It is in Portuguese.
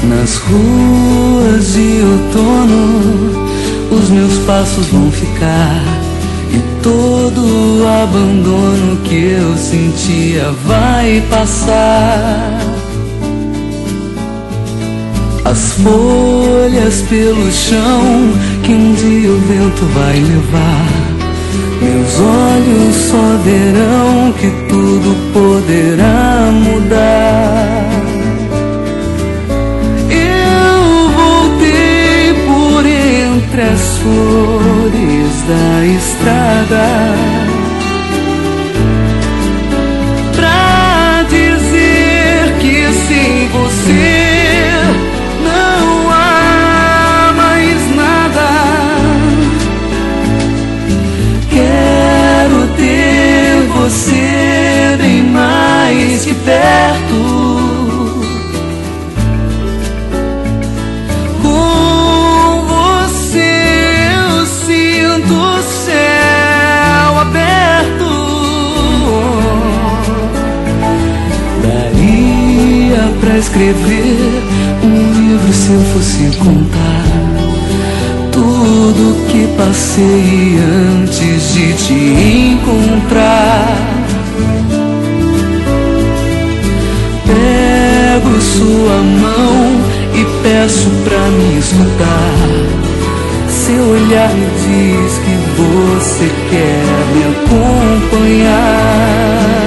Nas ruas de outono os meus passos vão ficar, e todo o abandono que eu sentia vai passar. As folhas pelo chão que um dia o vento vai levar, meus olhos só verão que tudo poderá mudar. Eu voltei por entre as flores da estrada pra dizer que sem você não há mais nada. Quero ter você bem mais que perto. Com você eu sinto o céu aberto. Daria pra escrever um livro se eu fosse contar tudo que passei antes de te encontrar. Pego sua mão e peço pra me escutar. Seu olhar me diz que você quer me acompanhar.